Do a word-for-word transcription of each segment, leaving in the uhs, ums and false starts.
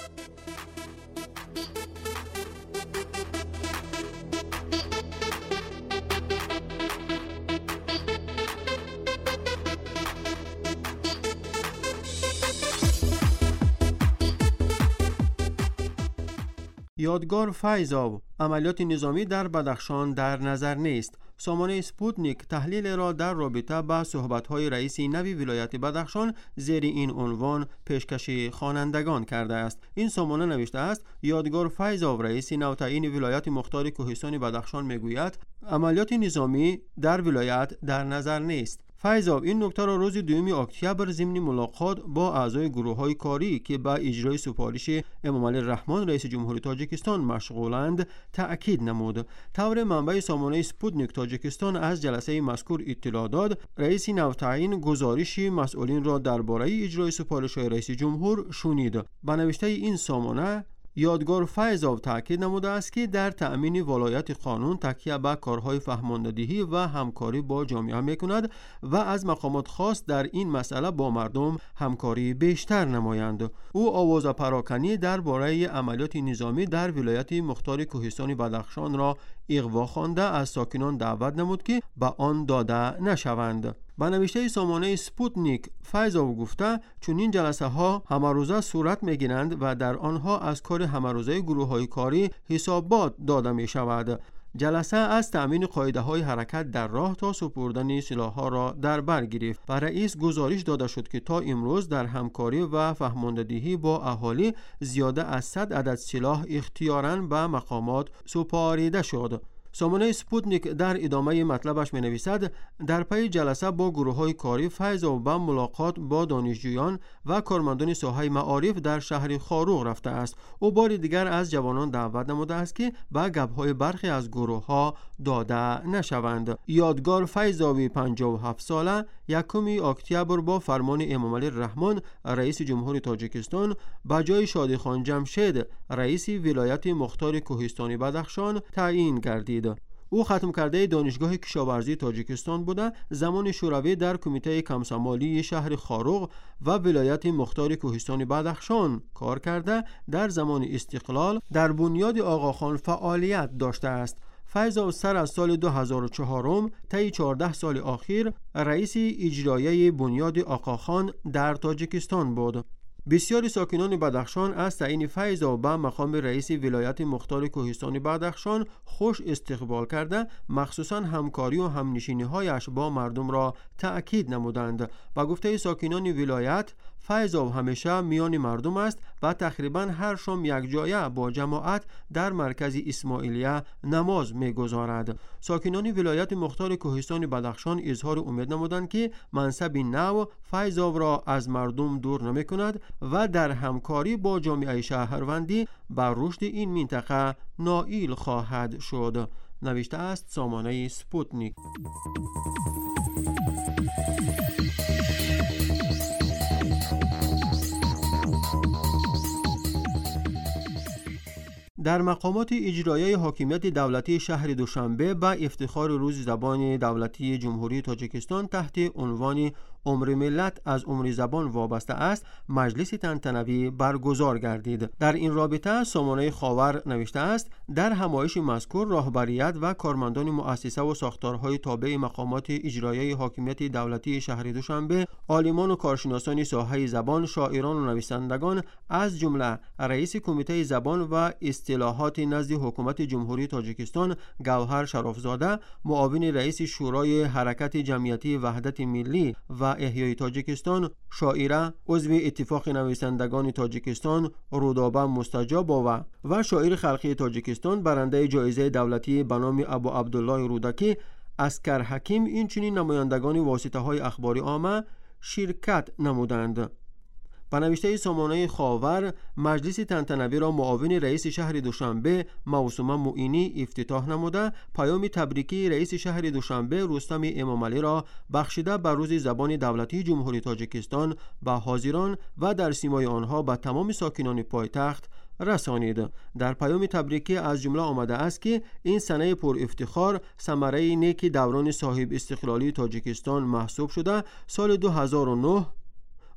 یادگار فیض‌آب، عملیات نظامی در بدخشان در نظر نیست. سامانه سپوتنیک تحلیل را در رابطه با صحبت‌های رئیس نوی ولایت بدخشان زیر این عنوان پیشکش خوانندگان کرده است. این سامانه نوشته است: یادگار فیض‌آب رئیس نوتعیین ولایت مختار کوهستان بدخشان میگوید عملیات نظامی در ولایت در نظر نیست. فیض‌آب این نکته را روز دوم اکتبر ضمن ملاقات با اعضای گروه‌های کاری که به اجرای سفارش امامعلی الرحمن رئیس جمهوری تاجیکستان مشغولند تأکید نمود. طور منبع سامانه سپوتنیک تاجیکستان از جلسه مذکور اطلاع داد، رئیس نوتعیین گزارش مسئولین را درباره اجرای سفارش‌های رئیس جمهور شنید. به نوشته این سامانه، یادگار فیض‌آب تاکید نموده است که در تأمین ولایت قانون تکیه به کارهای فهماندهی و همکاری با جامعه میکند و از مقامات خاص در این مسئله با مردم همکاری بیشتر نمایند. او آواز پراکنی درباره عملیات نظامی در ولایت مختار کوهستان بدخشان را اغوا خوانده از ساکنان دعوت نمود که به آن داده نشوند. با نوشته سامانه سپوتنیک، فیض‌آب گفته چون این جلسه ها همه روزه صورت می گیرند و در آنها از کار همه روزه گروه های کاری حسابات داده می شود. جلسه از تأمین قاعده های حرکت در راه تا سپردن سلاح ها را در بر گرفت و رئیس گزارش داده شد که تا امروز در همکاری و فهماندهی با اهالی زیاده از صد عدد سلاح اختیاراً به مقامات سپاریده شد. سامانه سپوتنیک در ادامه مطلبش می نویسد: در پی جلسه با گروه های کاری، فیض‌آب به ملاقات با دانشجویان و کارمندان ساحه معارف در شهر خاروق رفته است. او بار دیگر از جوانان دعوت نموده است که به گپ‌های برخی از گروه ها داده نشوند. یادگار فیض‌آب پنجاه و هفت ساله یکم اکتبر با فرمان امامعلی الرحمن رئیس جمهوری تاجیکستان به جای شادیخان جمشید رئیس ولایت مختار کوهستان بدخشان تعیین گردید. او ختم کرده دانشگاه کشاورزی تاجیکستان بوده، زمان شوروی در کمیته کمسمالی شهر خاروق و ولایت مختار کوهستان بدخشان کار کرده، در زمان استقلال در بنیاد آقاخان فعالیت داشته است. فیض‌آب سر از سال دو هزار و چهار طی چهارده سال اخیر رئیس اجرایی بنیاد آقاخان در تاجیکستان بود. بسیاری ساکنان بدخشان از تعیین فیض‌آب به مقام رئیس ولایت مختار کوهستان بدخشان خوش استقبال کرده، مخصوصاً همکاری و همنشینی‌هایش با مردم را تأکید نمودند. با گفته ساکنان ولایت، فیض‌آب همیشه میان مردم است و تقریباً هر شام یک جایه با جماعت در مرکز اسماعیلیه نماز می‌گذارد. ساکنان ولایت مختار کوهستان بدخشان اظهار امید نمودند که منصب نو فیض‌آب را از مردم دور نمی‌کند و در همکاری با جامعه شهروندی بر رشد این منطقه نائل خواهد شد. نوشته است سامانه سپوتنیک. در مقامات اجرایی حاکمیت دولتی شهر دوشنبه به افتخار روز زبان دولتی جمهوری تاجیکستان تحت عنوان عمر ملت از عمر زبان وابسته است، مجلس تنتنوی برگزار گردید. در این رابطه سامانه خاور نوشته است: در همایش مذکور راهبریت و کارمندان مؤسسه و ساختارهای تابع مقامات اجرایی حاکمیت دولتی شهر دوشنبه، عالمان و کارشناسان ساحه زبان، شاعران و نویسندگان از جمله رئیس کمیته زبان و اصطلاحات نزد حکومت جمهوری تاجیکستان گوهر شرافزاده، معاون رئیس شورای حرکت جمعیتی وحدت ملی و احیای تاجیکستان، شاعره عضو اتفاق نویسندگان تاجیکستان رودابه مستجابوه و شاعر خلقی تاجیکستان برنده جایزه دولتی به نام ابو عبدالله رودکی، اسکر حکیم، این چنین نمایندگان واسطه‌های اخباری عامه شرکت نمودند. به نوشته سامانه خاور، مجلس تنتنوی را معاون رئیس شهر دوشنبه موسومه معینی افتتاح نموده، پیام تبریکی رئیس شهر دوشنبه رستم امامعلی را بخشیده بر روز زبان دولتی جمهوری تاجیکستان به حاضران و در سیمای آنها به تمام ساکنان پایتخت رسانید. در پیام تبریکی از جمله آمده است که این سنه پر افتخار ثمره نیک دوران صاحب استقلالی تاجیکستان محسوب شده. سال دو هزار و نه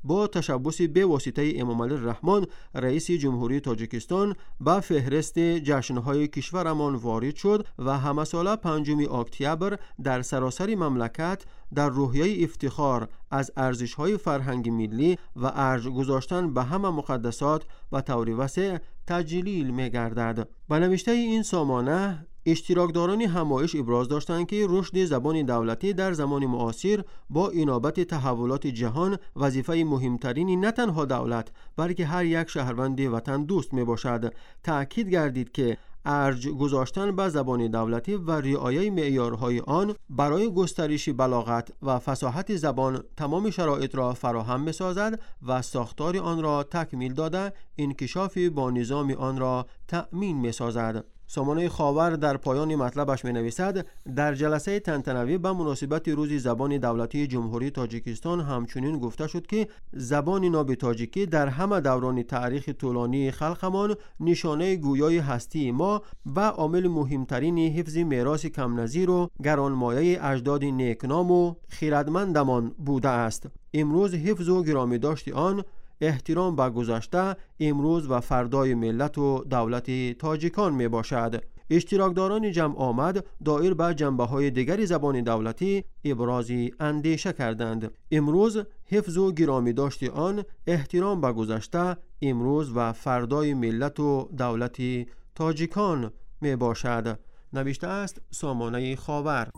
با تشبث به واسطه امامعلی الرحمن رئیس جمهوری تاجیکستان به فهرست جشن‌های کشورمان وارد شد و همه ساله پنجم اکتبر در سراسر مملکت در روحیه افتخار از ارزش‌های فرهنگی ملی و ارج گذاشتن به همه مقدسات و طور وسع تجلیل می‌گردد. به نوشته این سامانه اشتراکداران همایش ابراز داشتند که رشد زبان دولتی در زمان معاصر با انابت تحولات جهان وظیفه مهمترین نه تنها دولت بلکه هر یک شهروند وطن دوست می باشد. تأکید گردید که ارج گذاشتن به زبان دولتی و رعایت معیارهای آن برای گسترش بلاغت و فصاحت زبان تمام شرایط را فراهم می‌سازد و ساختار آن را تکمیل داده انکشاف با نظام آن را تأمین می‌سازد. سامانه خاور در پایان مطلبش می نویسد در جلسه تنتنوی به مناسبت روز زبان دولتی جمهوری تاجیکستان همچنین گفته شد که زبان ناب تاجیکی در همه دوران تاریخ طولانی خلقمان نشانه گویای هستی ما و عامل مهمترین حفظ میراث کم نظیر و گرانمایه اجداد نیکنام و خیرتمندمان بوده است. امروز حفظ و گرامی داشت آن احترام به گذشته امروز و فردای ملت و دولت تاجیکان می باشد. اشتراکداران جمع آمد دایر به جنبه‌های دیگر زبان دولتی ابراز اندیشه کردند. امروز حفظ و گرامی داشت آن احترام به گذشته امروز و فردای ملت و دولت تاجیکان می باشد. نوشته است سامانه خاور.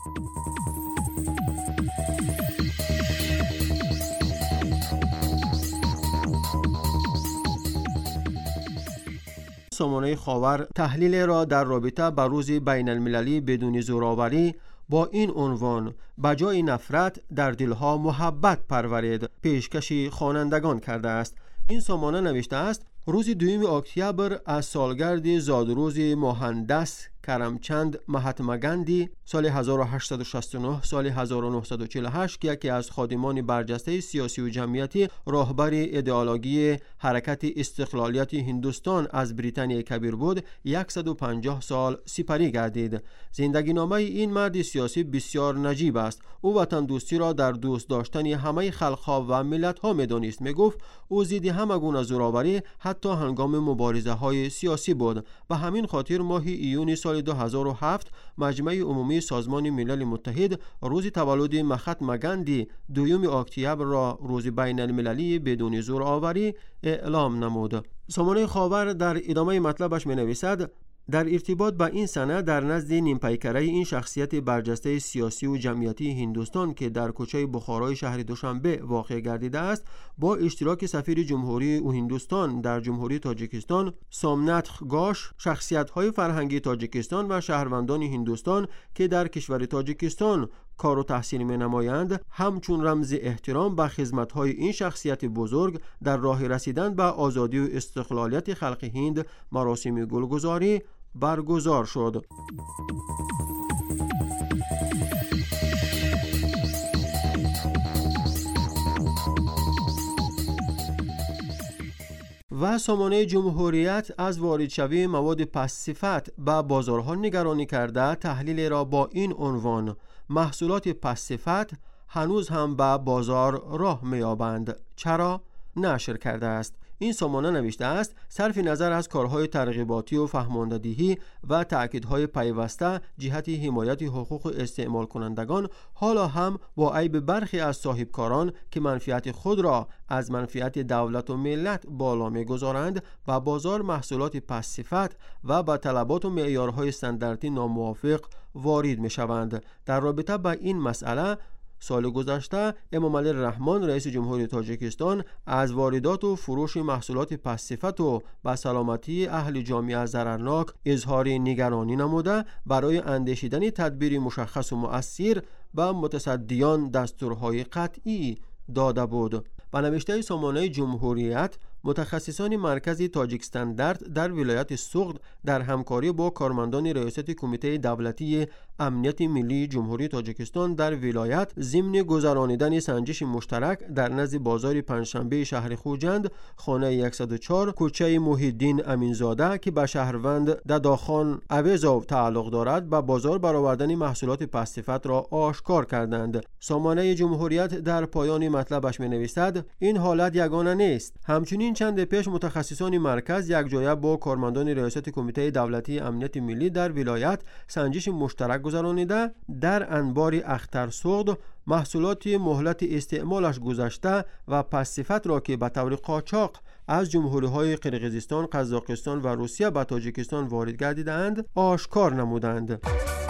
سامانه خاور تحلیل را در رابطه با روز بین المللی بدون زورآوری با این عنوان بجای نفرت در دلها محبت پرورید پیشکش خوانندگان کرده است. این سامانه نوشته است روز دوم اکتبر از سالگرد زادروز مهندس کرمچند مهاتما گاندی سال هزار و هشتصد و شصت و نه سال هزار و نهصد و چهل و هشت که یکی از خادمان برجسته سیاسی و جمعیتی راهبر ایدئولوژی حرکت استقلالیت هندوستان از بریتانیای کبیر بود صد و پنجاه سال سپری گردید. زندگی نامه این مرد سیاسی بسیار نجیب است. او وطن دوستی را در دوست داشتن همه خلق‌ها و ملت‌ها می‌دانست. می‌گفت او ضد همه گونه زورآوری حتی هنگام مبارزه‌های سیاسی بود. به همین خاطر ماه ایون سال دو هزار و هفت مجمع عمومی سازمان ملل متحد روز تولد مهاتما گاندی دوم اکتبر را روز بین المللی بدون زورآوری اعلام نمود. سامانه خاور در ادامه مطلبش می نویسد در ارتباط با این سنه در نزد نیمپیکره این شخصیت برجسته سیاسی و جمعیتی هندوستان که در کوچه بخارای شهر دوشنبه واقع گردیده است با اشتراک سفیر جمهوری و هندوستان در جمهوری تاجیکستان سامناتخ گاش شخصیت‌های فرهنگی تاجیکستان و شهروندان هندوستان که در کشور تاجیکستان کار و تحصیل می نمایند همچون رمز احترام به خدمت‌های این شخصیت بزرگ در راه رسیدن به آزادی و استقلالیت خلق هند مراسم گلگذاری برگزار شد. و سامانه جمهوریت از واردشوی مواد پس‌صفت به بازارها نگرانی کرده تحلیل را با این عنوان محصولات پس‌صفت هنوز هم به بازار راه می‌یابند چرا نشر کرده است. این سامانه نوشته است صرف نظر از کارهای ترغیباتی و فهماندهی و تأکیدهای پیوسته جهت حمایت حقوق استعمال کنندگان حالا هم با عیب برخی از صاحبکاران که منفعت خود را از منفعت دولت و ملت بالا می‌گذارند و بازار محصولات پس‌صفت و با طلبات و معیارهای استانداردی ناموافق وارد می‌شوند. در رابطه با این مسئله سال گذشته امامعلی الرحمن رئیس جمهوری تاجیکستان از واردات و فروش محصولات پس‌صفت و به سلامتی اهل جامعه ضررناک اظهار نگرانی نموده برای اندیشیدن تدبیر مشخص و مؤثر به متصدیان دستورهای قطعی داده بود. به نوشته سامانه جمهوریت متخصصان مرکز تاجیک استاندارد در ولایت سوغد در همکاری با کارمندان ریاست کمیته دولتی امنیت ملی جمهوری تاجیکستان در ولایت ضمن گذرانیدن سنجش مشترک در نزد بازار پنجشنبه شهر خوجند خانه صد و چهار کوچه محیدین امینزاده که به شهروند دداخان اویزاو تعلق دارد به بازار برآوردن محصولات پست‌صفت را آشکار کردند. سامانه جمهوریت در پایان مطلبش می‌نویسد این حالت یگانه نیست. همچنین چند پیش متخصصان مرکز یکجایه با کارمندان ریاست کمیته دولتی امنیت ملی در ولایت سنجش مشترک گذرانیده در انبار اخترسوغد محصولات مهلت استعمالش گذشته و پست‌صفت را که به طور قاچاق از جمهوری‌های قرقیزستان، قزاقستان و روسیه به تاجیکستان وارد گردیدند آشکار نمودند.